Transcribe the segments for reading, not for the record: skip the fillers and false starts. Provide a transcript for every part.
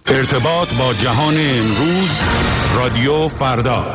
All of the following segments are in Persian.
ارتباط با جهان امروز، رادیو فردا.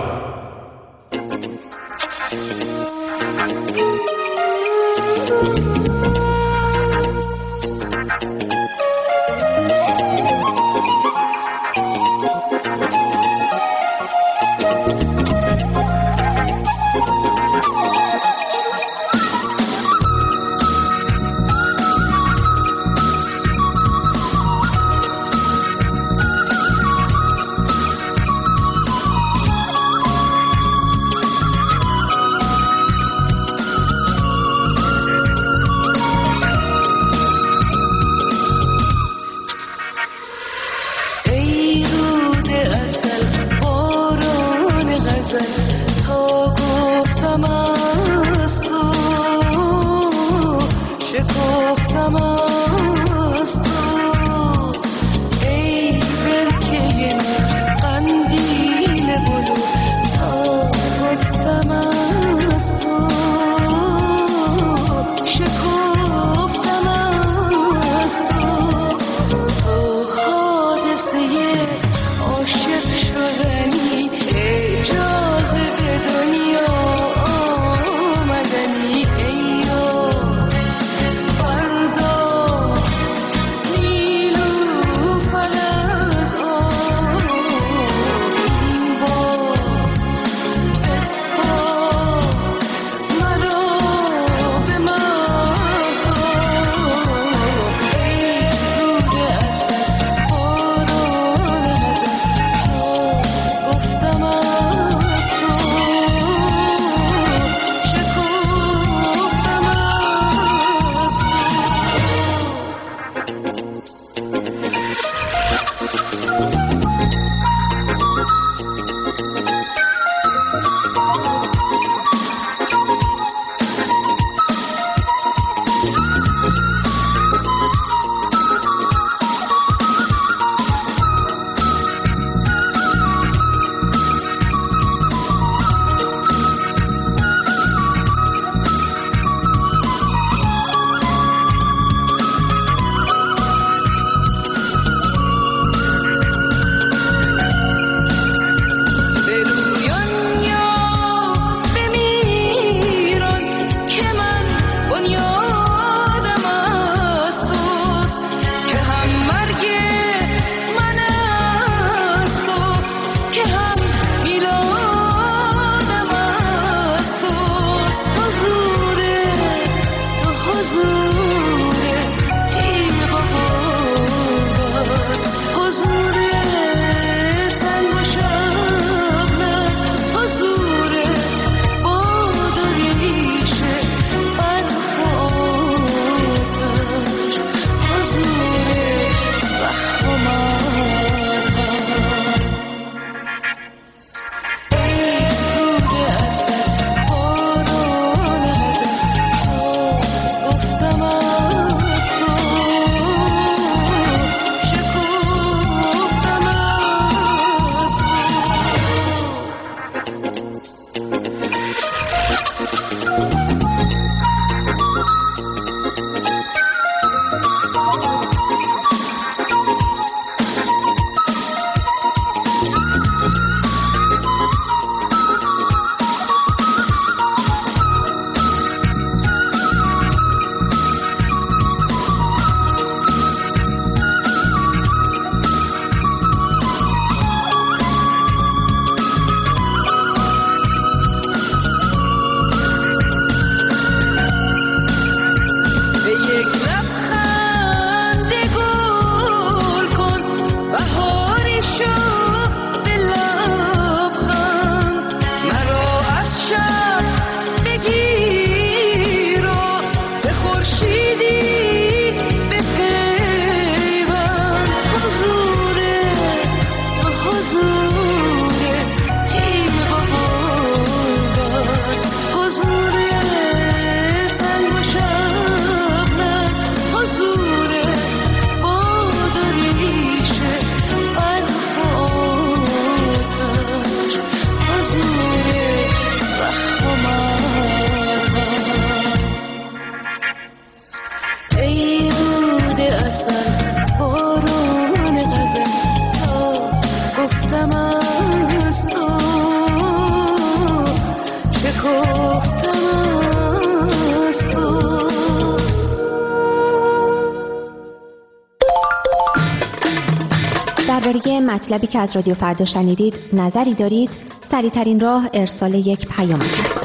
درباره مطلبی که از رادیو فردا شنیدید نظری دارید؟ سریع‌ترین راه ارسال یک پیامک است.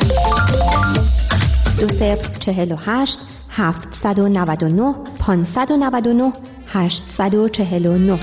2048 799 599 849.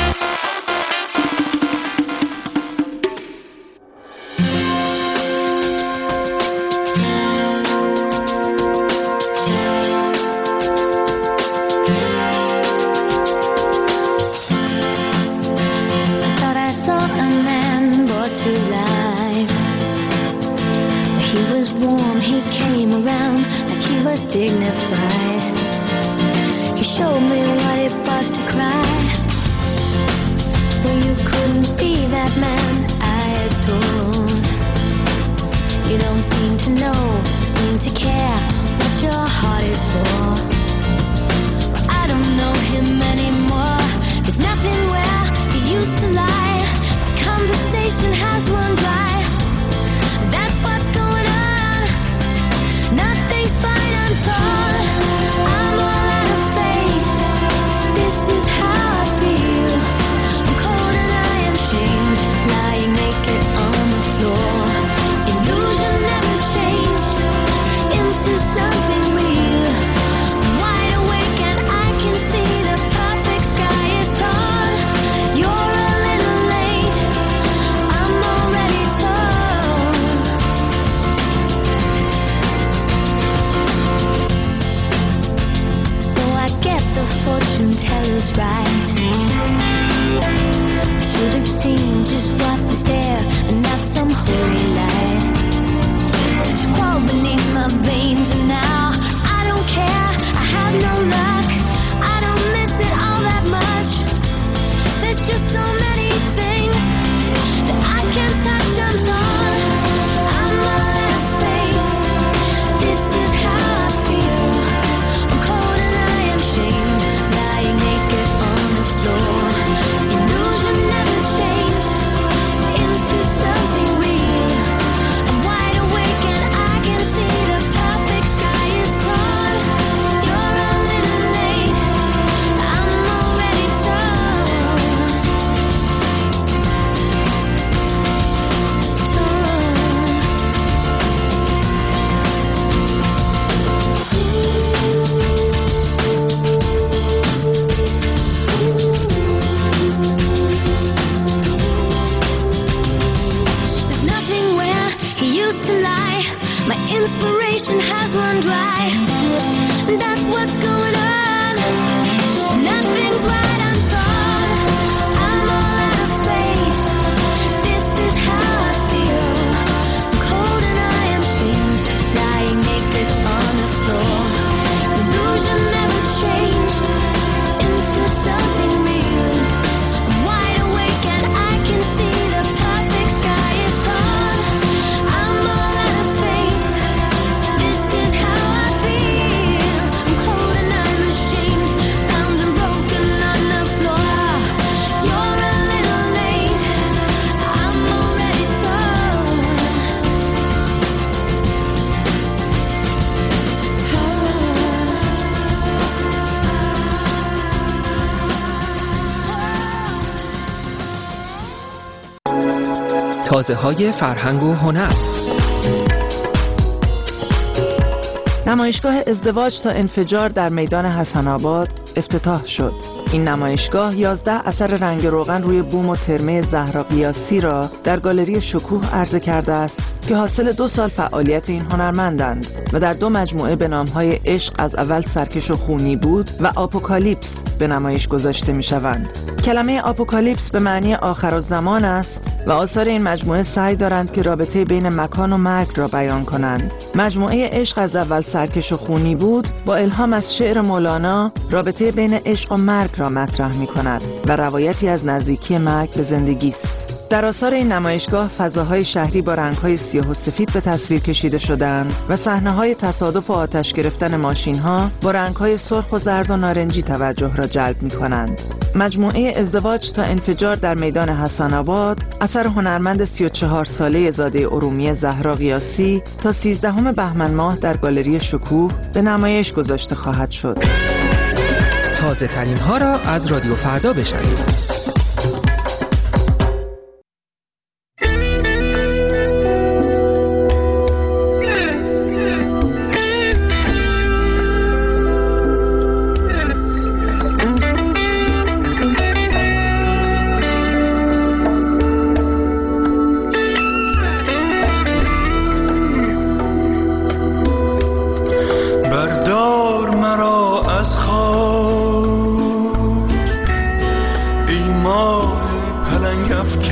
Dignified. He showed me what it was to cry. Well, you couldn't be that man I adored. You don't seem to know, seem to care what your heart is for. Well, I don't know him anymore. There's nothing where he used to lie. Conversation has run dry. That's what's going on. Nothing's fine until I'm all out of faith. This is how I feel. I'm cold and I am shamed, lying naked on the floor. Illusion never changed into something real. I'm wide awake and I can see the perfect sky is tall. You're a little late, I'm already told. So I guess the fortune teller's right. I should have seen just what was there and not some holy light. It's crawled beneath my veins and now I don't care. I have no luck. I don't miss it all that much. There's just so many things that I can't touch. I'm torn. I'm all out of faith. This is how I feel. I'm cold and I am shamed, lying naked on the floor. Illusion never changed into something real. I'm wide awake and I can see the perfect sky is tall. You're a little late, I'm already told. There's nothing where he used to lie. My inspiration has run dry. That's what's going on. Nothing's right, I'm torn. I'm all out of faith. This is how I feel. I'm cold and I am shamed, lying naked on the floor. Illusion never changed into something real. I'm wide awake and I can see the perfect sky is tall. I'm all out of faith. This is how I feel. I'm cold and I'm ashamed, bound and broken on the floor. You're a little late, I'm already told. تازه‌های فرهنگ و هنر. نمایشگاه ازدواج تا انفجار در میدان حسن آباد افتتاح شد. این نمایشگاه 11 اثر رنگ روغن روی بوم و ترمه زهرا قیاسی را در گالری شکوه عرضه کرده است که حاصل 2 سال فعالیت این هنرمندند و در 2 مجموعه به نام‌های عشق از اول سرکش و خونی بود و آپوکالیپس به نمایش گذاشته می‌شوند. کلمه آپوکالیپس به معنی آخرالزمان است و آثار این مجموعه سعی دارند که رابطه بین مکان و مرگ را بیان کنند. مجموعه عشق از اول سرکش و خونی بود با الهام از شعر مولانا رابطه بین عشق و مرگ را مطرح می‌کند و روایتی از نزدیکی مرگ به زندگی است. در آثار این نمایشگاه فضاهای شهری با رنگ‌های سیاه و سفید به تصویر کشیده شدند و صحنه‌های تصادف و آتش گرفتن ماشین‌ها با رنگ‌های سرخ و زرد و نارنجی توجه را جلب می‌کنند. مجموعه ازدواج تا انفجار در میدان حسن آباد اثر هنرمند 34 ساله زاده ارومیه زهرا قیاسی تا 13 بهمن ماه در گالری شکوه به نمایش گذاشته خواهد شد. تازه ترین ها را از رادیو فردا بشنوید.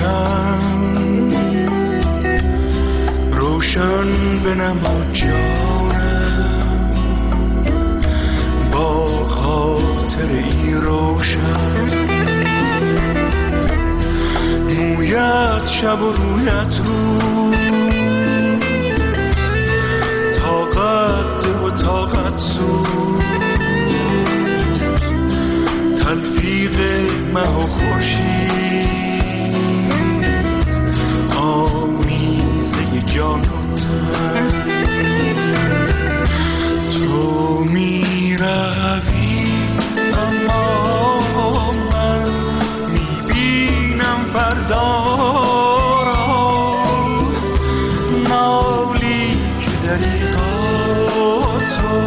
روشن روشن بنما جانم با خاطر این روشن مویت شب و رویت روز طاقت و طاقت سوز تلفیق مه و خورشید آمیزه جان و تن تو می روی اما من می بینم فردا را نالی که دریغا تو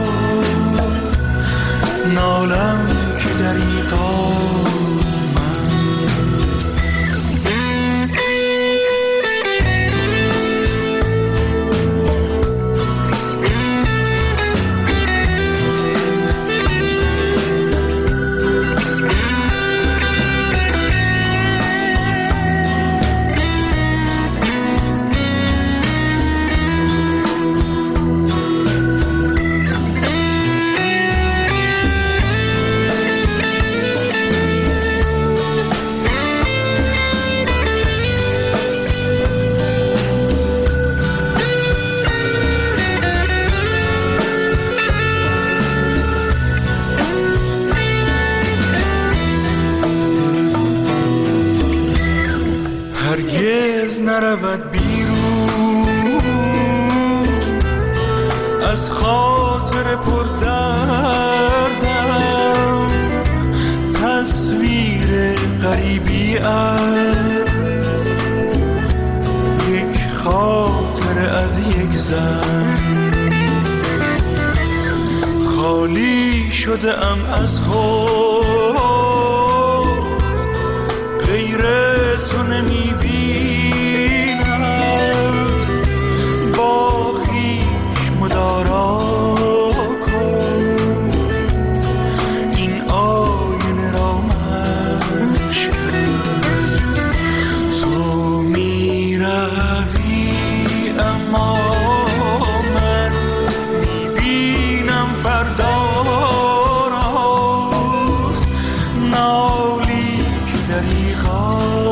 نالم که دریغا هرگز نرود بیرون از خاطر پردردم تصویر غریبی است یک خاطر از یک زن خالی شده ام از خود غیر تو نمی بینم با خویش مدارا کن این آینه را مشکن تو می روی اما من می بینم فردا را نالی که دریغا